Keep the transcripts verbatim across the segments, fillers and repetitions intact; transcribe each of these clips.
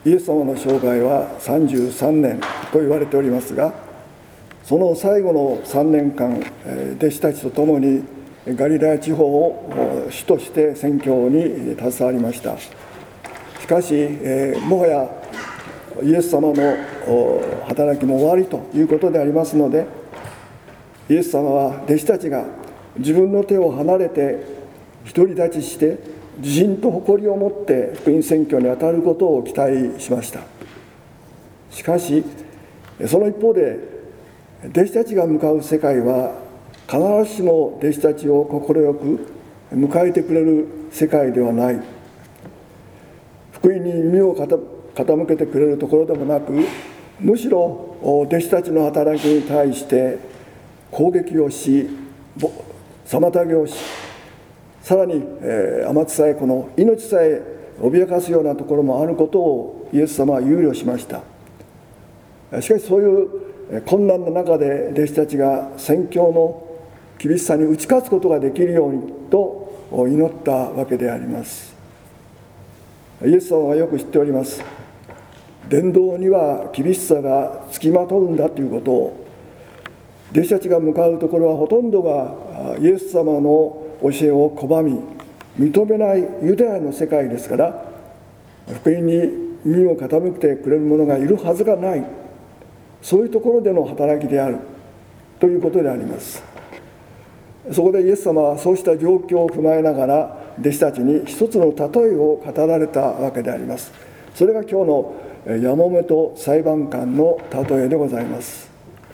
イエス様の生涯はさんじゅうさんねんと言われておりますが、その最後のさんねんかん、弟子たちと共にガリラヤ地方を主として宣教に携わりました。しかし、えー、もはやイエス様の働きも終わりということでありますので、イエス様は弟子たちが自分の手を離れて独り立ちして自信と誇りを持って福音宣教に当たることを期待しました。しかしその一方で、弟子たちが向かう世界は必ずしも弟子たちを快く迎えてくれる世界ではない、福音に耳を傾けてくれるところでもなく、むしろ弟子たちの働きに対して攻撃をし、妨げをし、さらに、えー、天地さえこの命さえ脅かすようなところもあることをイエス様は憂慮しました。しかしそういう困難な中で弟子たちが宣教の厳しさに打ち勝つことができるようにと祈ったわけであります。イエス様はよく知っております。伝道には厳しさがつきまとうんだということを、弟子たちが向かうところはほとんどがイエス様の教えを拒み認めないユダヤの世界ですから、福音に耳を傾けてくれる者がいるはずがない、そういうところでの働きであるということであります。そこでイエス様はそうした状況を踏まえながら弟子たちに一つの例えを語られたわけであります。それが今日のやもめと裁判官の例えでございます。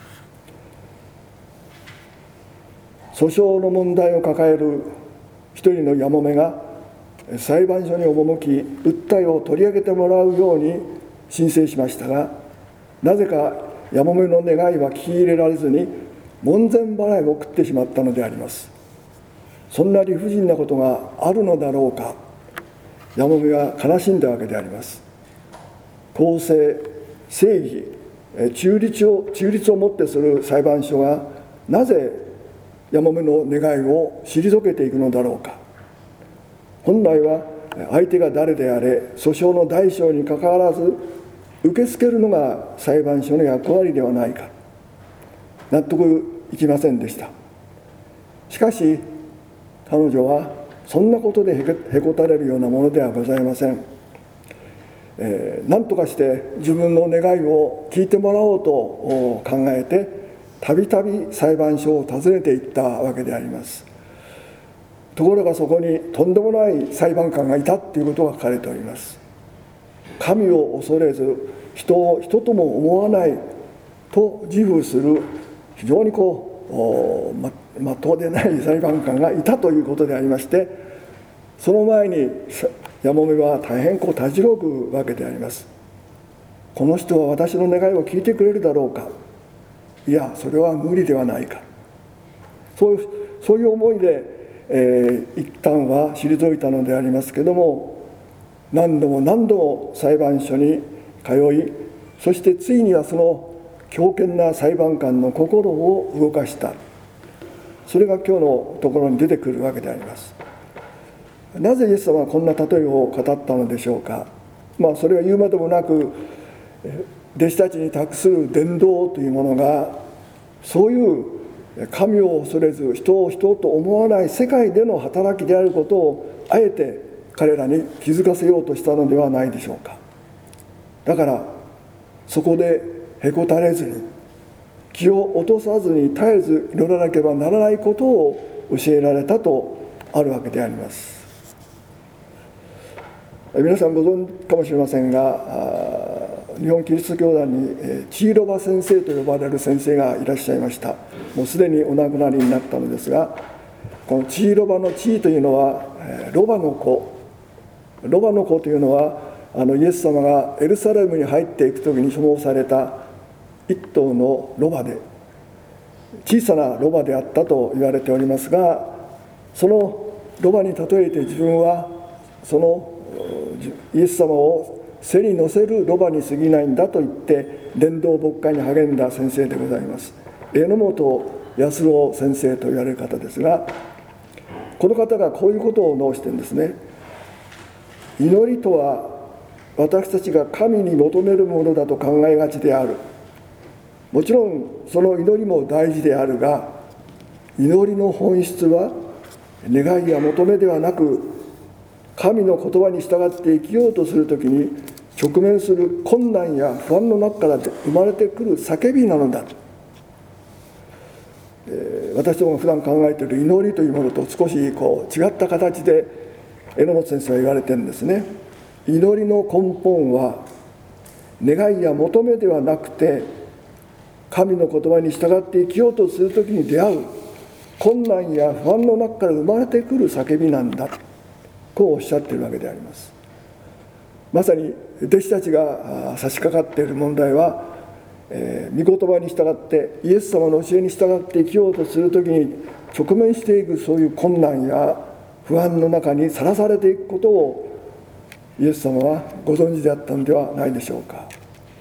訴訟の問題を抱える一人のやもめが裁判所に赴き訴えを取り上げてもらうように申請しましたが、なぜかやもめの願いは聞き入れられずに門前払いを食ってしまったのであります。そんな理不尽なことがあるのだろうか、やもめは悲しんだわけであります。公正、正義、中立を中立をもってする裁判所がなぜやもめの願いを退けていくのだろうか。本来は相手が誰であれ訴訟の大小にかかわらず受け付けるのが裁判所の役割ではないか。納得いきませんでした。しかし彼女はそんなことでへこたれるようなものではございません。えー、何とかして自分の願いを聞いてもらおうと考えてたびたび裁判所を訪ねていったわけであります。ところがそこにとんでもない裁判官がいたということが書かれております。神を恐れず人を人とも思わないと自負する非常にこうままっとうでない裁判官がいたということでありまして、その前にやもめは大変こうたじろぐわけであります。この人は私の願いを聞いてくれるだろうか、いやそれは無理ではないか、そういう、そういう思いで、えー、一旦は退いたのでありますけども、何度も何度も裁判所に通い、そしてついにはその強権な裁判官の心を動かした、それが今日のところに出てくるわけであります。なぜイエス様はこんな例えを語ったのでしょうか。まあそれは言うまでもなく、弟子たちに託する伝道というものがそういう神を恐れず人を人と思わない世界での働きであることをあえて彼らに気づかせようとしたのではないでしょうか。だからそこでへこたれずに気を落とさずに絶えず祈らなければならないことを教えられたとあるわけであります。皆さんご存知かもしれませんが、日本キリスト教団にチーロバ先生と呼ばれる先生がいらっしゃいました。もうすでにお亡くなりになったのですが、このチーロバのチーというのはロバの子、ロバの子というのはあのイエス様がエルサレムに入っていくときに所望された一頭のロバで、小さなロバであったと言われておりますが、そのロバに例えて自分はそのイエス様を背に乗せるロバに過ぎないんだと言って伝道牧会に励んだ先生でございます。榎本康郎先生と言われる方ですが、この方がこういうことを申してるんですね。祈りとは私たちが神に求めるものだと考えがちである。もちろんその祈りも大事であるが、祈りの本質は願いや求めではなく、神の言葉に従って生きようとするときに直面する困難や不安の中から生まれてくる叫びなのだ。えー、私どもが普段考えている祈りというものと少しこう違った形で榎本先生は言われてるんですね。祈りの根本は願いや求めではなくて、神の言葉に従って生きようとするときに出会う困難や不安の中から生まれてくる叫びなんだ、こうおっしゃっているわけであります。まさに弟子たちが差し掛かっている問題は、えー、御言葉に従ってイエス様の教えに従って生きようとするときに直面していくそういう困難や不安の中にさらされていくことをイエス様はご存知であったのではないでしょうか。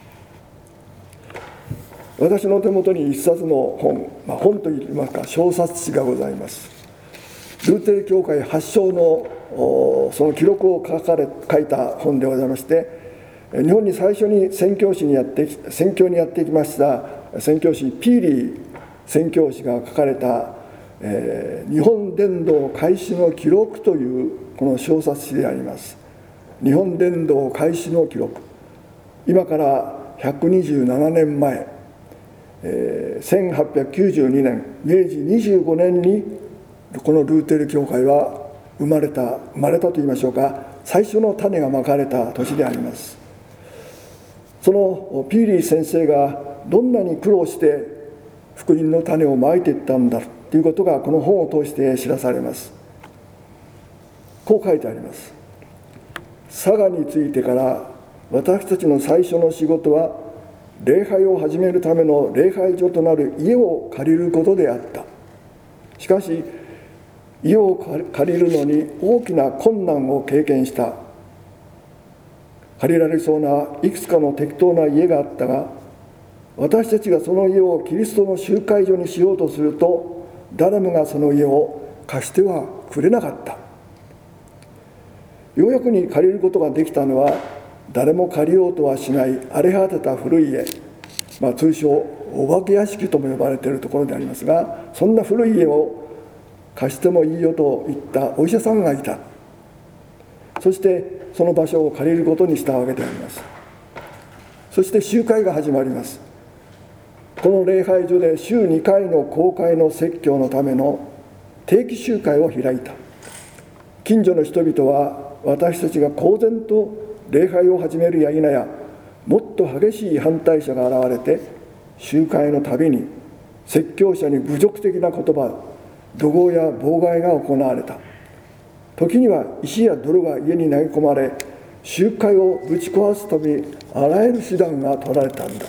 私の手元に一冊の本、まあ、本といいますか小冊子がございます。ルーテル教会発祥のその記録を書かれ書いた本でございまして、日本に最初に宣教師にやって宣教にやってきました宣教師ピーリー宣教師が書かれた、えー、日本伝道開始の記録というこの小冊子であります。日本伝道開始の記録、今からひゃくにじゅうななねんまえ、えー、せんはっぴゃくきゅうじゅうにねんめいじにじゅうごねんにこのルーテル教会は生まれた生まれたといいましょうか、最初の種がまかれた年であります。そのピーリー先生がどんなに苦労して福音の種をまいていったんだということがこの本を通して知らされます。こう書いてあります。佐賀についてから私たちの最初の仕事は礼拝を始めるための礼拝所となる家を借りることであった。しかし家を借りるのに大きな困難を経験した。借りられそうないくつかの適当な家があったが、私たちがその家をキリストの集会所にしようとすると、誰もがその家を貸してはくれなかった。ようやくに借りることができたのは、誰も借りようとはしない荒れ果てた古い家、まあ、通称お化け屋敷とも呼ばれているところでありますが、そんな古い家を貸してもいいよと言ったお医者さんがいた。そしてその場所を借りることにしたわけであります。そして集会が始まります。この礼拝所で週にかいの公開の説教のための定期集会を開いた。近所の人々は私たちが公然と礼拝を始めるや否や、もっと激しい反対者が現れて、集会のたびに説教者に侮辱的な言葉、怒号や妨害が行われた。時には石や泥が家に投げ込まれ、集会をぶち壊すためにあらゆる手段が取られたんだ。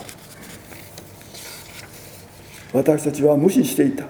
私たちは無視していた。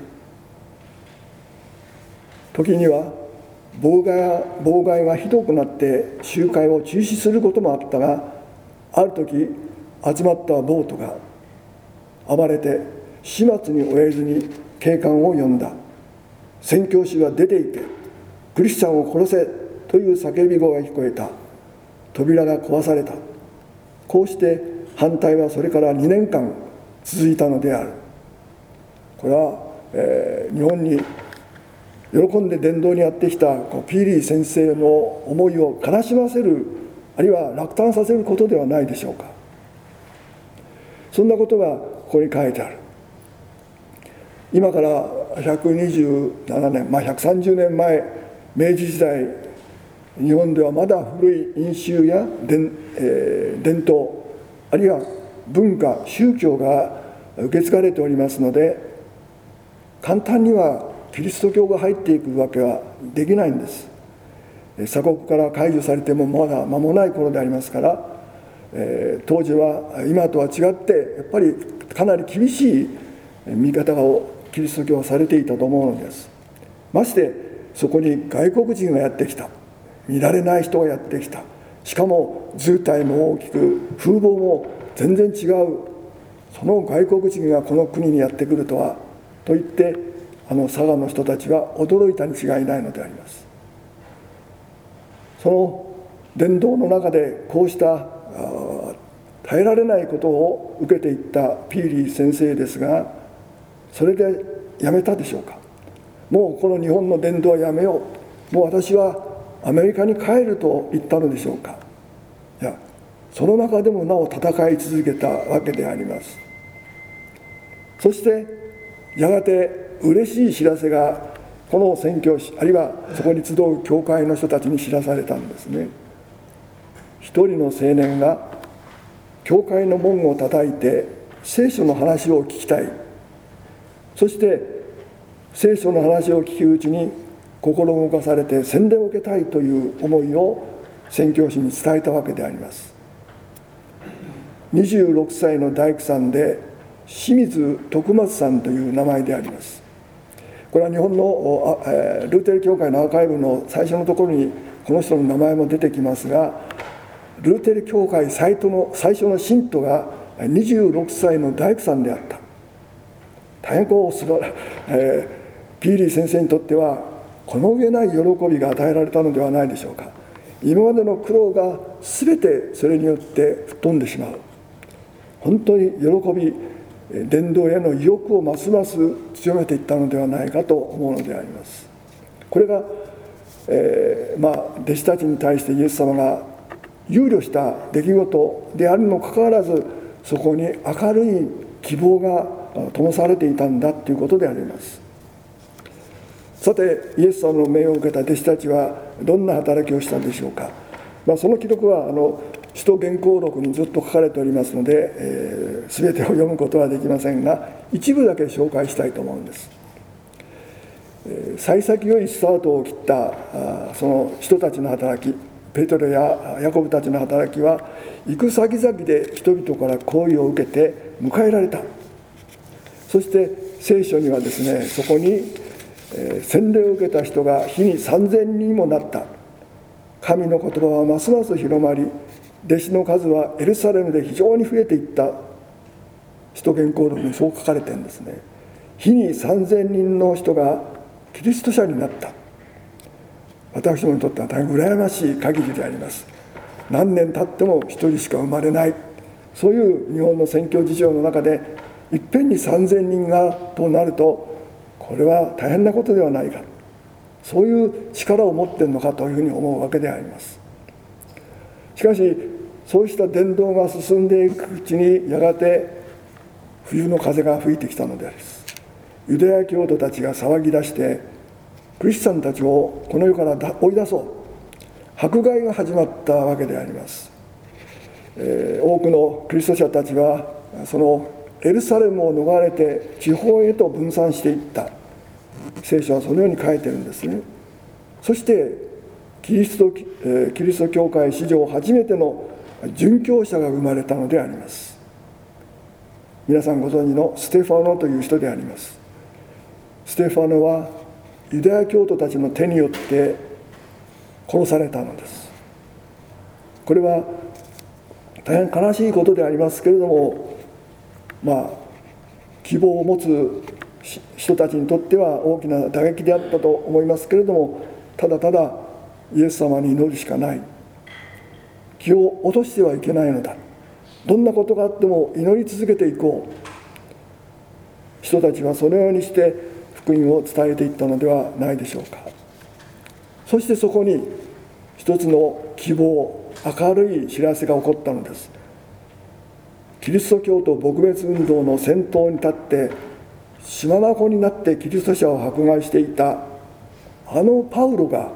時には妨害妨害がひどくなって集会を中止することもあったが、ある時集まった暴徒が暴れて始末に終えずに警官を呼んだ。宣教師は出て行け、クリスチャンを殺せという叫び声が聞こえた。扉が壊された。こうして反対はそれからにねんかん続いたのである。これは、えー、日本に喜んで伝道にやってきたピーリー先生の思いを悲しませる、あるいは落胆させることではないでしょうか。そんなことがここに書いてある。今からひゃくにじゅうななねん、まあ、ひゃくさんじゅうねんまえ、明治時代、日本ではまだ古い飲酒や 伝,、えー、伝統、あるいは文化、宗教が受け継がれておりますので、簡単にはキリスト教が入っていくわけはできないんです。鎖国から解除されてもまだ間もない頃でありますから、えー、当時は今とは違ってやっぱりかなり厳しい見方をキリスト教はされていたと思うのです。ましてそこに外国人がやってきた、見られない人がやってきた、しかも図体も大きく風貌も全然違う、その外国人がこの国にやってくるとはと言って、あの佐賀の人たちは驚いたに違いないのであります。その伝道の中でこうした耐えられないことを受けていったピーリー先生ですが、それでやめたでしょうか。もうこの日本の伝道はやめよう、もう私はアメリカに帰ると言ったのでしょうか。いや、その中でもなお戦い続けたわけであります。そしてやがて嬉しい知らせがこの宣教師、あるいはそこに集う教会の人たちに知らされたんですね。一人の青年が教会の門を叩いて聖書の話を聞きたい、そして聖書の話を聞くうちに心動かされて洗礼を受けたいという思いを宣教師に伝えたわけであります。にじゅうろくさいの大工さんで清水徳松さんという名前であります。これは日本のルーテル教会のアーカイブの最初のところにこの人の名前も出てきますが、ルーテル教会最初の最初の信徒がにじゅうろくさいの大工さんであった。大変こうすばら、えー、ピーリー先生にとってはこの上ない喜びが与えられたのではないでしょうか。今までの苦労が全てそれによって吹っ飛んでしまう。本当に喜び、伝道への意欲をますます強めていったのではないかと思うのであります。これが、えーまあ、弟子たちに対してイエス様が憂慮した出来事であるにもかかわらず、そこに明るい希望が灯されていたんだということであります。さて、イエス様の命を受けた弟子たちはどんな働きをしたんでしょうか。まあ、その記録はあの使徒原稿録にずっと書かれておりますので、えー、全てを読むことはできませんが、一部だけ紹介したいと思うんです。えー、幸先よいスタートを切ったあその人たちの働き、ペテロやヤコブたちの働きは行く先々で人々から好意を受けて迎えられた。そして聖書にはですね、そこに、えー、洗礼を受けた人が日にさんぜんにんもなった。神の言葉はますます広まり、弟子の数はエルサレムで非常に増えていった。使徒原稿録にそう書かれているんですね。日にさんぜんにんの人がキリスト者になった。私どもにとっては大変羨ましい限りであります。何年経っても一人しか生まれない、そういう日本の宣教事情の中でいっぺんにさんぜんにんがとなると、これは大変なことではないか、そういう力を持っているのかというふうに思うわけであります。しかしそうした伝道が進んでいくうちに、やがて冬の風が吹いてきたのであります。ユダヤ教徒たちが騒ぎ出して、クリスチャンたちをこの世から追い出そう、迫害が始まったわけであります。えー、多くのクリスト者たちはそのエルサレムを逃れて地方へと分散していった。聖書はそのように書いてるんですね。そしてキリスト、えー、キリスト教会史上初めての殉教者が生まれたのであります。皆さんご存知のステファノという人であります。ステファノはユダヤ教徒たちの手によって殺されたのです。これは大変悲しいことでありますけれども、まあ希望を持つ人たちにとっては大きな打撃であったと思いますけれども、ただただイエス様に祈るしかない。気を落としてはいけないのだ。どんなことがあっても祈り続けていこう。人たちはそのようにして福音を伝えていったのではないでしょうか。そしてそこに一つの希望、明るい知らせが起こったのです。キリスト教徒撲滅運動の先頭に立って血眼になってキリスト者を迫害していたあのパウロが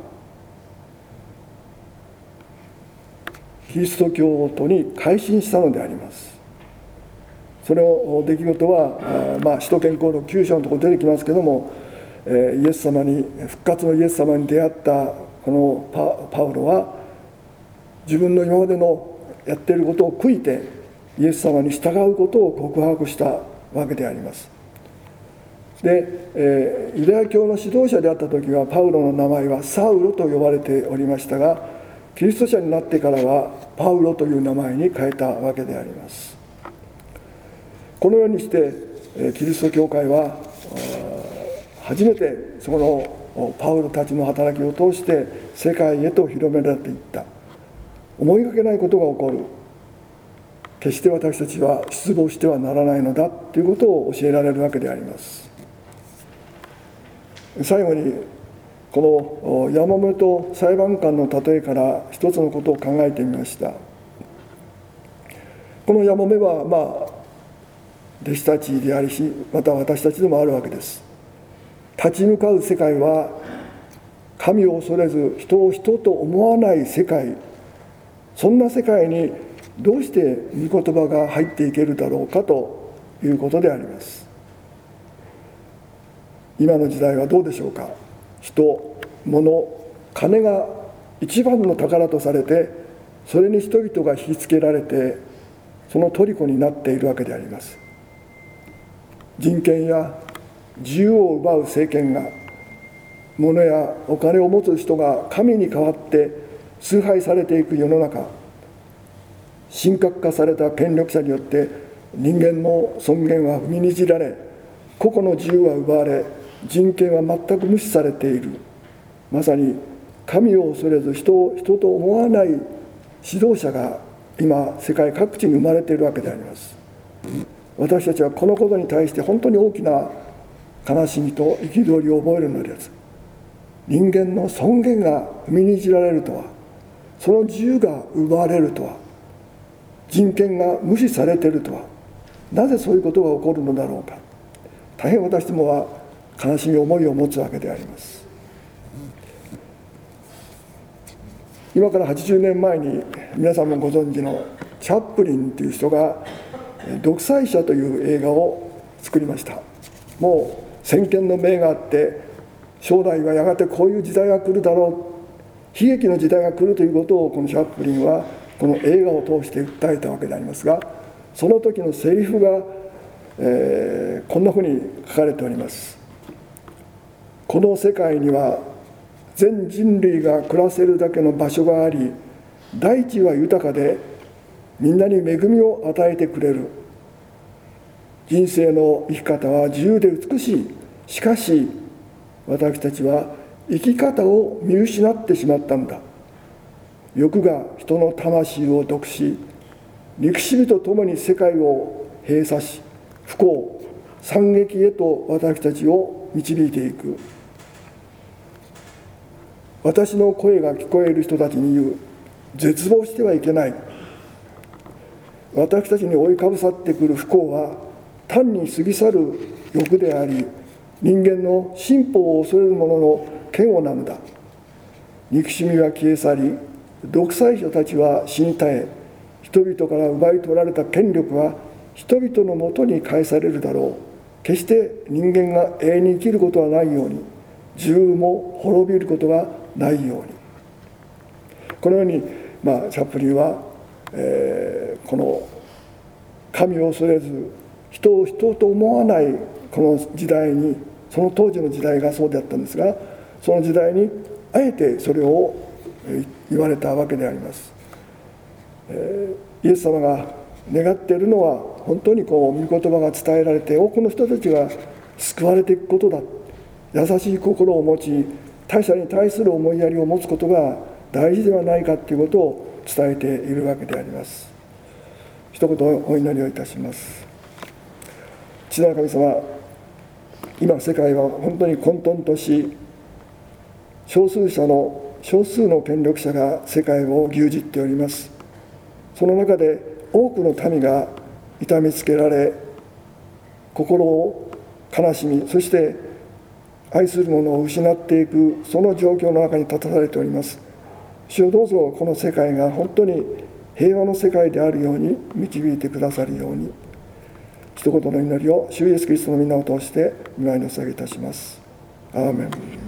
キリスト教徒に改心したのであります。それを出来事は、まあ、使徒原稿のきゅう章のところに出てきますけれども、えイエス様に復活のイエス様に出会ったこの パ, パウロは自分の今までのやっていることを悔いてイエス様に従うことを告白したわけであります。で、えー、ユダヤ教の指導者であった時はパウロの名前はサウロと呼ばれておりましたが、キリスト者になってからはパウロという名前に変えたわけであります。このようにしてキリスト教会は初めてそのパウロたちの働きを通して世界へと広められていった。 思いがけないことが起こる。決して私たちは失望してはならないのだということを教えられるわけであります。最後にこのヤモメと裁判官の例えから一つのことを考えてみました。このヤモメはまあ弟子たちでありし、また私たちでもあるわけです。立ち向かう世界は神を恐れず人を人と思わない世界、そんな世界にどうして御言葉が入っていけるだろうかということであります。今の時代はどうでしょうか。人、物、金が一番の宝とされて、それに人々が引きつけられて、その虜になっているわけであります。人権や自由を奪う政権が、物やお金を持つ人が神に代わって崇拝されていく世の中、神格化された権力者によって人間の尊厳は踏みにじられ、個々の自由は奪われ、人権は全く無視されている。まさに神を恐れず人を人と思わない指導者が今世界各地に生まれているわけであります。私たちはこのことに対して本当に大きな悲しみと憤りを覚えるのです。人間の尊厳が踏みにじられるとは、その自由が奪われるとは、人権が無視されているとは、なぜそういうことが起こるのだろうか。大変私どもは悲しみ思いを持つわけであります。今からはちじゅうねんまえに皆さんもご存知のチャップリンという人が独裁者という映画を作りました。もう先見の明があって、将来はやがてこういう時代が来るだろう、悲劇の時代が来るということをこのチャップリンはこの映画を通して訴えたわけでありますが、その時のセリフが、えー、こんなふうに書かれております。この世界には全人類が暮らせるだけの場所があり、大地は豊かでみんなに恵みを与えてくれる。人生の生き方は自由で美しい。しかし私たちは生き方を見失ってしまったんだ。欲が人の魂を毒し、憎しみとともに世界を閉鎖し、不幸、惨劇へと私たちを導いていく。私の声が聞こえる人たちに言う。絶望してはいけない。私たちに覆いかぶさってくる不幸は単に過ぎ去る欲であり、人間の進歩を恐れる者の嫌悪なのだ。憎しみは消え去り、独裁者たちは死に絶え、人々から奪い取られた権力は人々のもとに返されるだろう。決して人間が永遠に生きることはないように、自由も滅びることがないように。このように、まあ、チャップリンは、えー、この神を恐れず人を人と思わないこの時代に、その当時の時代がそうであったんですが、その時代にあえてそれを言われたわけであります。えー、イエス様が願っているのは、本当にこう御言葉が伝えられて多くの人たちが救われていくことだ。優しい心を持ち、他者に対する思いやりを持つことが大事ではないかということを伝えているわけであります。一言お祈りをいたします。父なる神様、今世界は本当に混沌とし、少数者の少数の権力者が世界を牛耳っております。その中で多くの民が痛みつけられ、心を悲しみ、そして愛する者を失っていく、その状況の中に立たされております。主よ、どうぞこの世界が本当に平和の世界であるように導いてくださるように。一言の祈りを主イエスキリストの皆を通して御前にお捧げいたします。アーメン。